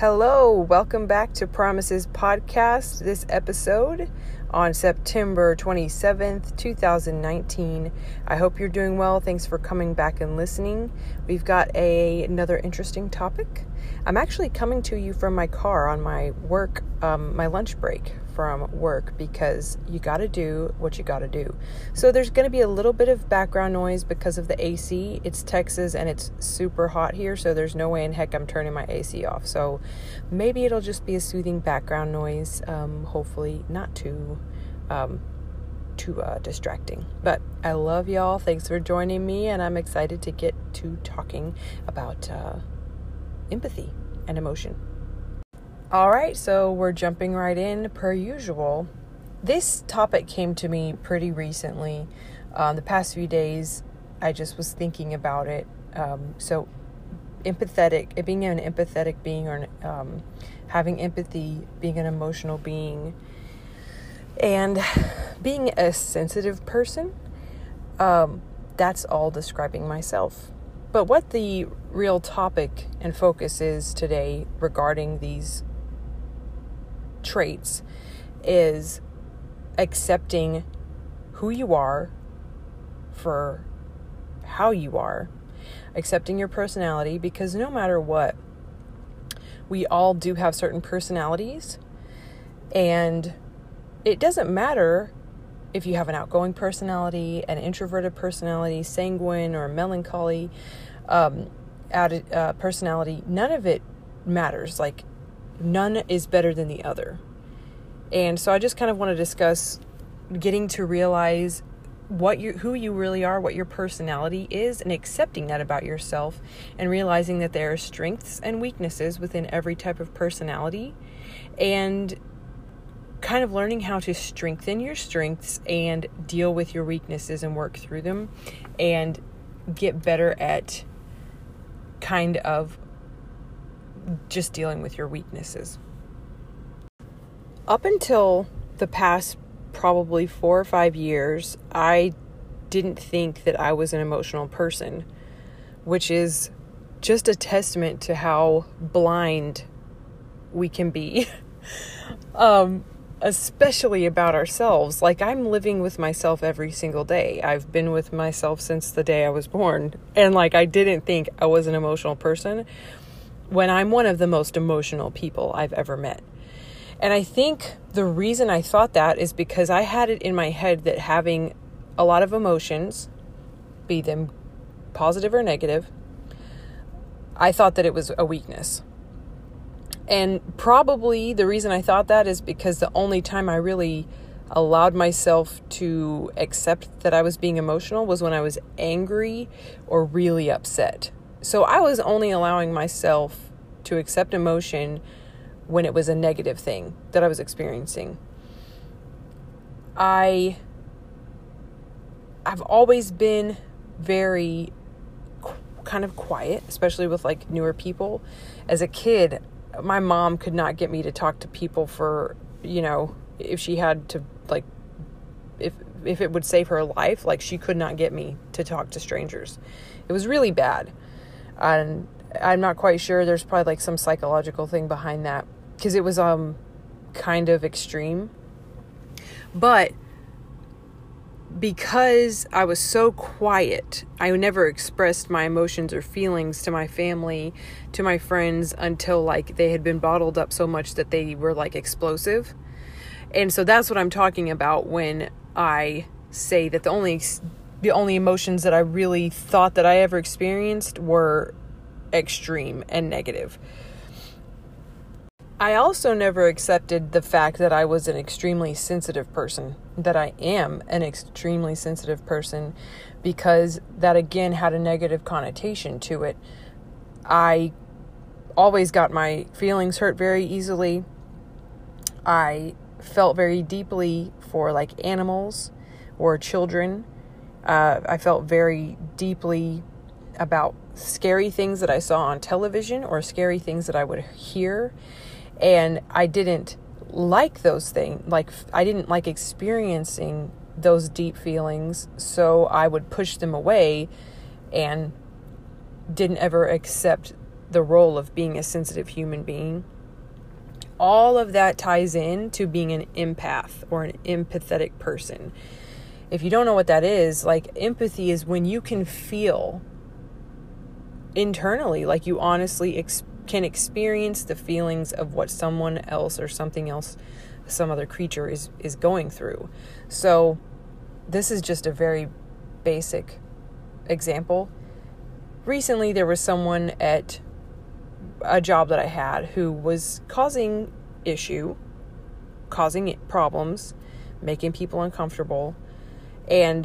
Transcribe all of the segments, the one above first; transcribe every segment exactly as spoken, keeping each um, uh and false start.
Hello, welcome back to Promises Podcast. This episode on September twenty-seventh, twenty nineteen. I hope you're doing well. Thanks for coming back and listening. We've got a, another interesting topic. I'm actually coming to you from my car on my work, um, my lunch break from work, because you got to do what you got to do. So there's going to be a little bit of background noise because of the A C. It's Texas and it's super hot here, so there's no way in heck I'm turning my A C off. So maybe it'll just be a soothing background noise. Um, hopefully not too, um, too uh, distracting. But I love y'all. Thanks for joining me, and I'm excited to get to talking about uh, empathy and emotion. All right, so we're jumping right in per usual. This topic came to me pretty recently. Um, the past few days, I just was thinking about it. Um, so empathetic, being an empathetic being, or um, having empathy, being an emotional being, and being a sensitive person, um, that's all describing myself. But what the real topic and focus is today regarding these traits is accepting who you are for how you are, accepting your personality, because no matter what, we all do have certain personalities, and it doesn't matter if you have an outgoing personality, an introverted personality, sanguine or melancholy um, added, uh, personality. None of it matters. Like, none is better than the other. And so I just kind of want to discuss getting to realize what you, who you really are, what your personality is, and accepting that about yourself, and realizing that there are strengths and weaknesses within every type of personality, and kind of learning how to strengthen your strengths and deal with your weaknesses and work through them, and get better at kind of just dealing with your weaknesses. Up until the past probably four or five years, I didn't think that I was an emotional person, which is just a testament to how blind we can be, um, especially about ourselves. Like, I'm living with myself every single day. I've been with myself since the day I was born, and like, I didn't think I was an emotional person, when I'm one of the most emotional people I've ever met. And I think the reason I thought that is because I had it in my head that having a lot of emotions, be them positive or negative, I thought that it was a weakness. And probably the reason I thought that is because the only time I really allowed myself to accept that I was being emotional was when I was angry or really upset. So I was only allowing myself to accept emotion when it was a negative thing that I was experiencing. I, I've always been very qu- kind of quiet, especially with like newer people. As a kid, my mom could not get me to talk to people for, you know, if she had to, like, if if it would save her life, like, she could not get me to talk to strangers. It was really bad. And I'm not quite sure. There's probably like some psychological thing behind that, because it was um kind of extreme. But because I was so quiet, I never expressed my emotions or feelings to my family, to my friends, until like they had been bottled up so much that they were like explosive. And so that's what I'm talking about when I say that the only the only emotions that I really thought that I ever experienced were extreme and negative. I also never accepted the fact that I was an extremely sensitive person, that I am an extremely sensitive person, because that again had a negative connotation to it. I always got my feelings hurt very easily. I felt very deeply for like animals or children. Uh, I felt very deeply about scary things that I saw on television or scary things that I would hear. And I didn't like those things. Like, I didn't like experiencing those deep feelings. So I would push them away and didn't ever accept the role of being a sensitive human being. All of that ties in to being an empath or an empathetic person. If you don't know what that is, like, empathy is when you can feel internally, like you honestly ex- can experience the feelings of what someone else or something else, some other creature is, is going through. So this is just a very basic example. Recently, there was someone at a job that I had who was causing issue, causing problems, making people uncomfortable, and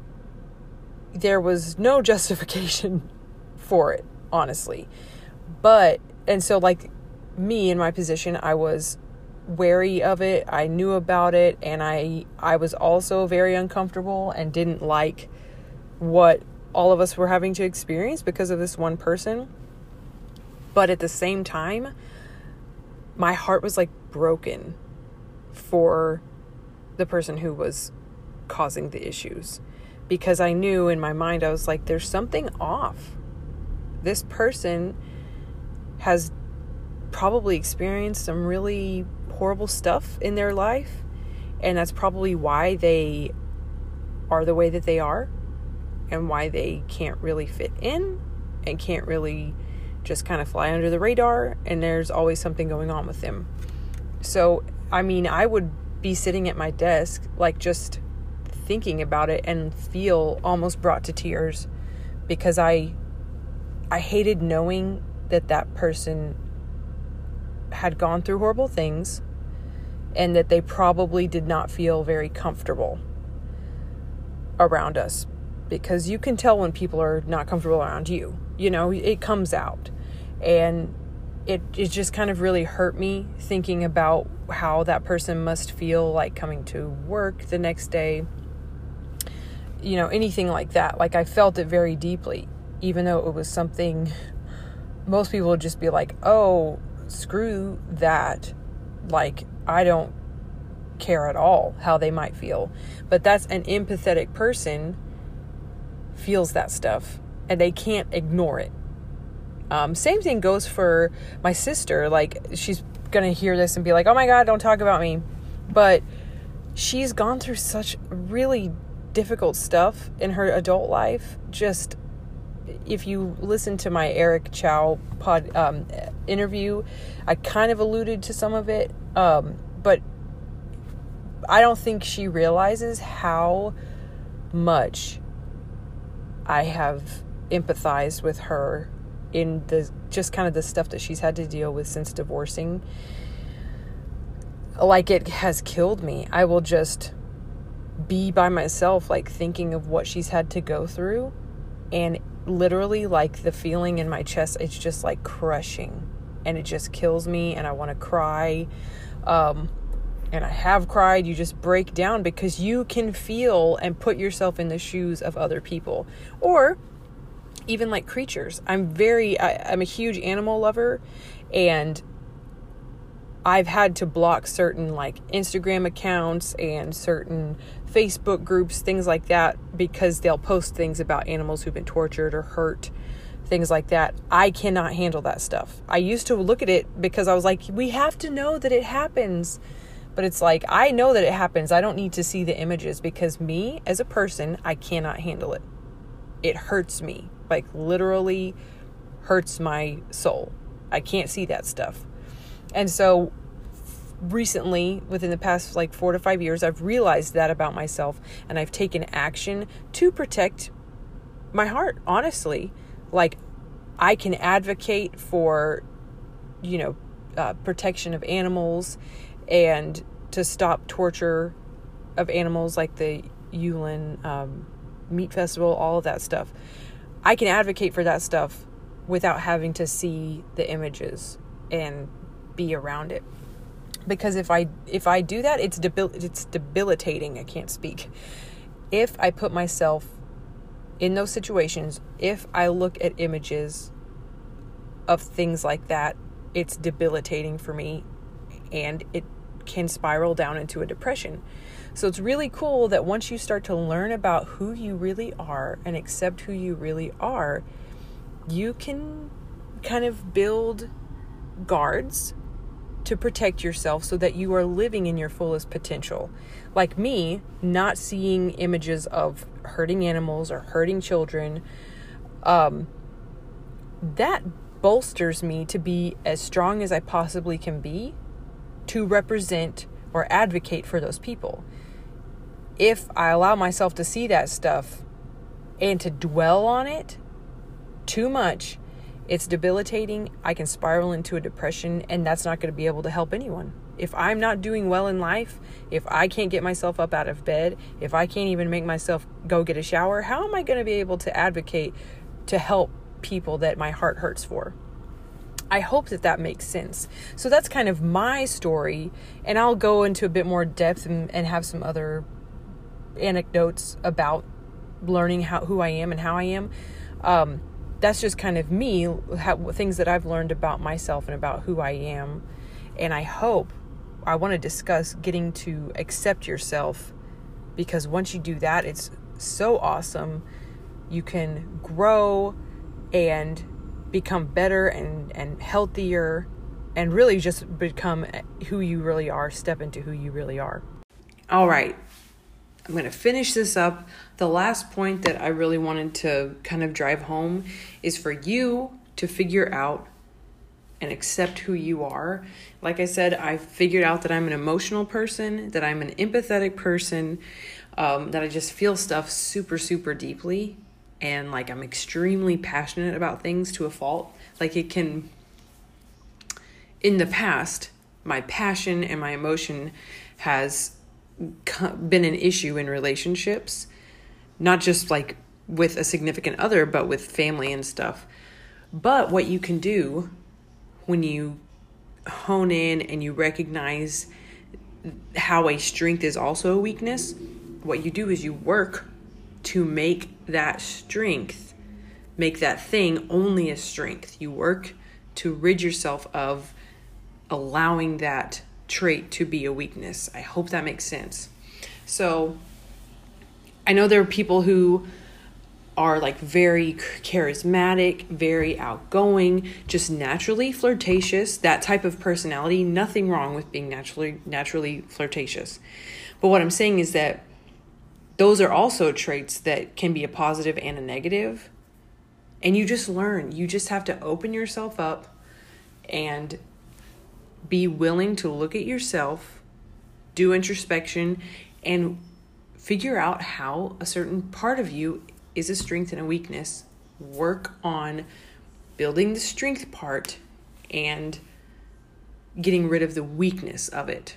there was no justification for it, honestly. But, and so like me in my position, I was wary of it. I knew about it, and I I was also very uncomfortable and didn't like what all of us were having to experience because of this one person. But at the same time, my heart was like broken for the person who was causing the issues, because I knew in my mind, I was like, there's something off. This person has probably experienced some really horrible stuff in their life, and that's probably why they are the way that they are, and why they can't really fit in and can't really just kind of fly under the radar, and there's always something going on with them. So, I mean, I would be sitting at my desk, like just thinking about it, and feel almost brought to tears, because I I hated knowing that that person had gone through horrible things, and that they probably did not feel very comfortable around us, because you can tell when people are not comfortable around you. You know, it comes out. And it, it just kind of really hurt me thinking about how that person must feel like coming to work the next day. You know, anything like that. Like, I felt it very deeply, even though it was something most people would just be like, oh, screw that. Like, I don't care at all how they might feel. But that's an empathetic person feels that stuff, and they can't ignore it. Um, same thing goes for my sister. Like, she's going to hear this and be like, oh my God, don't talk about me. But she's gone through such really difficult stuff in her adult life. Just, if you listen to my Eric Chow pod um, interview, I kind of alluded to some of it. Um, but I don't think she realizes how much I have empathized with her in the just kind of the stuff that she's had to deal with since divorcing. Like, it has killed me. I will just be by myself, like, thinking of what she's had to go through, and literally, like, the feeling in my chest, it's just like crushing, and it just kills me, and I want to cry. Um, and I have cried. You just break down, because you can feel and put yourself in the shoes of other people, or even like creatures. I'm very, I, I'm a huge animal lover, and I've had to block certain like Instagram accounts and certain Facebook groups, things like that, because they'll post things about animals who've been tortured or hurt, things like that. I cannot handle that stuff. I used to look at it because I was like, we have to know that it happens. But it's like, I know that it happens. I don't need to see the images, because me as a person, I cannot handle it. It hurts me. Like, literally hurts my soul. I can't see that stuff. And so recently, within the past like four to five years, I've realized that about myself, and I've taken action to protect my heart, honestly. Like, I can advocate for, you know, uh, protection of animals, and to stop torture of animals, like the Yulin um, Meat Festival, all of that stuff. I can advocate for that stuff without having to see the images and be around it. Because if I if I do that, it's debil- it's debilitating. I can't speak. If I put myself in those situations, if I look at images of things like that, it's debilitating for me, and it can spiral down into a depression. So it's really cool that once you start to learn about who you really are and accept who you really are, you can kind of build guards to protect yourself so that you are living in your fullest potential. Like me, not seeing images of hurting animals or hurting children, um, that bolsters me to be as strong as I possibly can be to represent or advocate for those people. If I allow myself to see that stuff and to dwell on it too much, it's debilitating. I can spiral into a depression, and that's not going to be able to help anyone. If I'm not doing well in life, if I can't get myself up out of bed, if I can't even make myself go get a shower, how am I going to be able to advocate to help people that my heart hurts for? I hope that that makes sense. So that's kind of my story, and I'll go into a bit more depth and, and have some other anecdotes about learning how who I am and how I am. Um, that's just kind of me, how, things that I've learned about myself and about who I am. And I hope, I want to discuss getting to accept yourself, because once you do that, it's so awesome. You can grow and become better and, and healthier, and really just become who you really are, step into who you really are. All right. I'm going to finish this up. The last point that I really wanted to kind of drive home is for you to figure out and accept who you are. Like I said, I figured out that I'm an emotional person, that I'm an empathetic person, um, that I just feel stuff super, super deeply. And like I'm extremely passionate about things to a fault. Like it can, in the past, my passion and my emotion has been an issue in relationships, not just like with a significant other, but with family and stuff. But what you can do when you hone in and you recognize how a strength is also a weakness, what you do is you work to make that strength, make that thing only a strength. You work to rid yourself of allowing that trait to be a weakness. I hope that makes sense. So I know there are people who are like very charismatic, very outgoing, just naturally flirtatious, that type of personality. Nothing wrong with being naturally naturally flirtatious. But what I'm saying is that those are also traits that can be a positive and a negative. And you just learn. You just have to open yourself up and be willing to look at yourself, do introspection, and figure out how a certain part of you is a strength and a weakness. Work on building the strength part and getting rid of the weakness of it.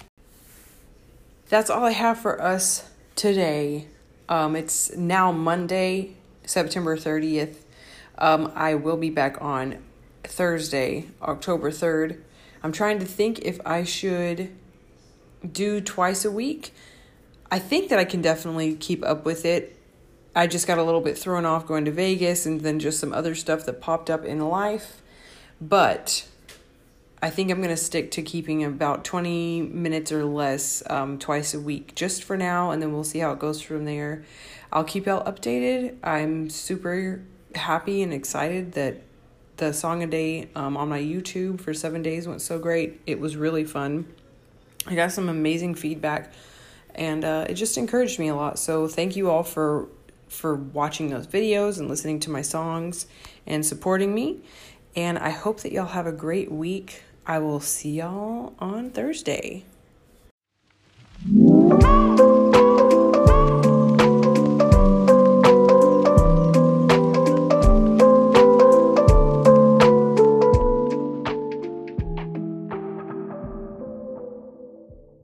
That's all I have for us today. Um, it's now Monday, September thirtieth. Um, I will be back on Thursday, October third. I'm trying to think if I should do twice a week. I think that I can definitely keep up with it. I just got a little bit thrown off going to Vegas and then just some other stuff that popped up in life. But I think I'm going to stick to keeping about twenty minutes or less um, twice a week just for now. And then we'll see how it goes from there. I'll keep y'all updated. I'm super happy and excited that the Song a Day um, on my YouTube for seven days went so great. It was really fun. I got some amazing feedback, and uh, it just encouraged me a lot. So thank you all for for watching those videos and listening to my songs and supporting me. And I hope that y'all have a great week. I will see y'all on Thursday.